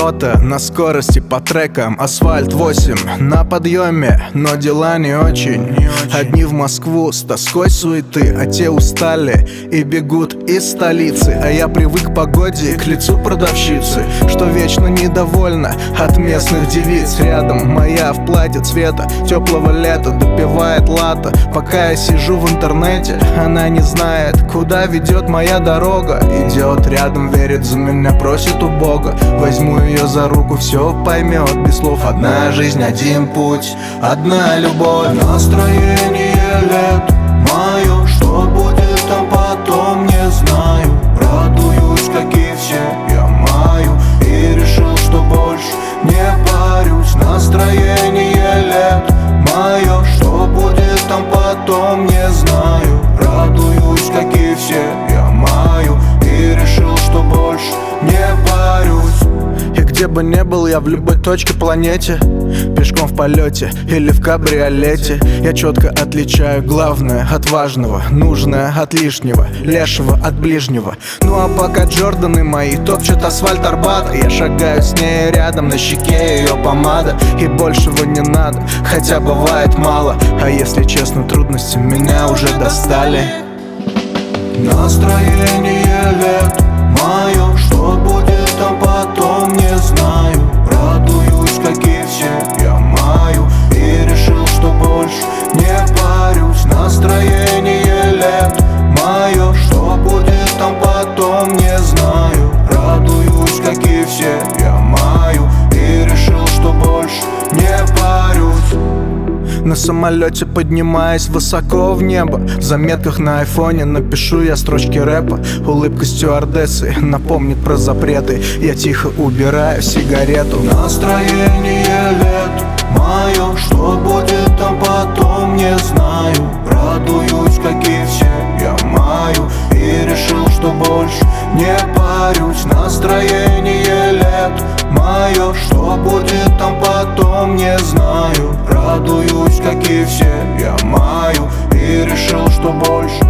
Работа на скорости по трекам, асфальт 8 на подъеме, но дела не очень. Одни в Москву с тоской суеты, а те устали и бегут из столицы. А я привык к погоде, к лицу продавщицы, что вечно недовольна от местных девиц. Рядом моя в платье цвета теплого лета допивает латте. Пока я сижу в интернете, она не знает, куда ведет моя дорога. Идет рядом, верит за меня, просит у Бога. Возьму ее за руку, все поймет без слов. Одна жизнь, один путь, одна любовь. Настроение лет мое, что будет там потом, не знаю. Радуюсь, как и все, я маю, и решил, что больше не парюсь. Настроение лет мое, что будет там потом, не знаю. Радуюсь, как и все, я маю, и решил, что больше не парюсь. И где бы ни был я в любой точке планете, пешком в полете или в кабриолете, я четко отличаю главное от важного, нужное от лишнего, лешего от ближнего. Ну а пока Джорданы мои топчут асфальт Арбата, я шагаю с ней рядом, на щеке ее помада. И большего не надо, хотя бывает мало. А если честно, трудности меня уже достали. Настроение лет мое, что будет там потом, не знаю. Радуюсь, как и все, я маю, и решил, что больше не парюсь. Настроение лет мое, что будет там потом, не знаю. Радуюсь, как и все, я маю, и решил, что больше не парюсь. На самолете поднимаясь высоко в небо, в заметках на айфоне напишу я строчки рэпа. Улыбка стюардессы напомнит про запреты. Я тихо убираю сигарету. Настроение лет мое, что будет там потом, не знаю. Радуюсь, как и все, я маю, и решил, что больше не парюсь. Настроение лет мое, что будет там потом, не знаю. Радуюсь, как и все, я маю, и решил, что больше